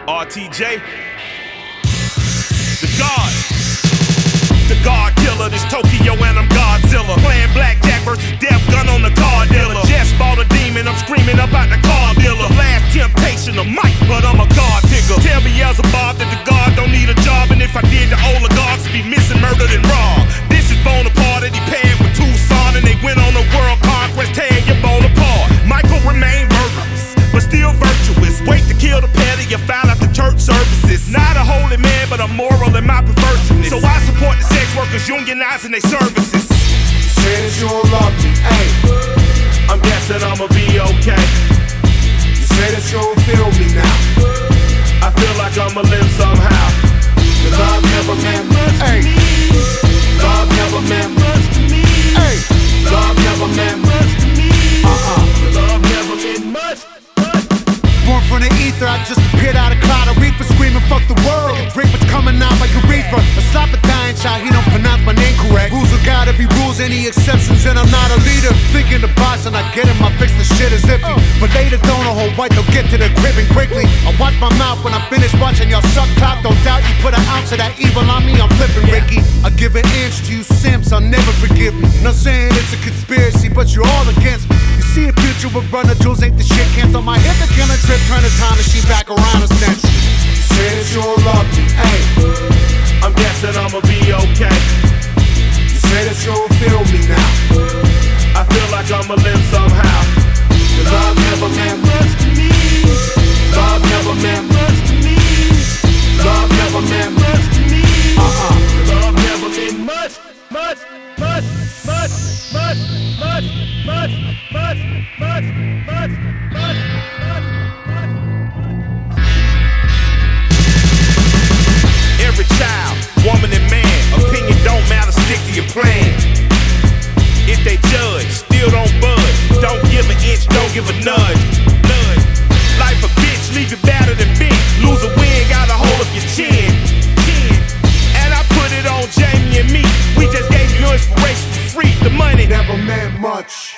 RTJ, the God killer, this Tokyo and I'm Godzilla. Playing blackjack versus death, gun on the car dealer. Just bought a demon, I'm screaming up out the car dealer. Last temptation of Mike, but I'm a God digger. Tell Beelzebub that the God don't need a job, and if I did, the oligarchs would be missing, murdered, and robbed. This is Bonaparte, and he paired with Tucson, and they went on a world conquest, tearing your bone apart. Michael remained murderous, but still virtuous. Wait to kill the petty, you found out the church services. Not a holy man, but I'm moral in my perversiveness. So I support the sex workers unionizing their services. You say that you don't love me, ayy, I'm guessing I'ma be okay. you say that you don't feel me now. I feel like I'ma live somehow. The love never meant much to me. Love never meant much to me. Love never meant much to me. Love never meant much. Born from the ether, I just appeared out of cloud of reaper, screaming fuck the world. Like a drink was coming out like urethra. A slap a dying child, he don't pronounce my name correct. Rules are gotta be rules, any exceptions, and I'm not a leader. Thinking the boss and I get him, I fix the shit as iffy. But later don't a whole white, they'll get to the crib and quickly. I watch my mouth when I finish watching y'all suck cock. Don't doubt you put an ounce of that evil on me, I'm flipping Ricky. I give an inch to you simps, I'll never forgive me. Not saying it's a conspiracy, but you're all against me. You see a future with runner jewels, ain't the shit cancel my hip, the killing trip, turn the time machine back around a century. You say that you don't love me, ayy, I'm guessing I'ma be okay. you say that you don't feel me now. I feel like I'ma live somehow. The love never meant much to me. Love never meant much to me. Love never meant much to me. Love never meant much, much, much, much, much, much, much, much, much, much, much, much. Every child, woman and man, opinion don't matter, stick to your plan. If they judge, still don't budge. Don't give an inch, don't give a nudge. Life a bitch, leave you battered and bent. Lose a win, got a hold of your chin. And I put it on Jamie and me. We just gave you inspiration for free. The money Never meant much.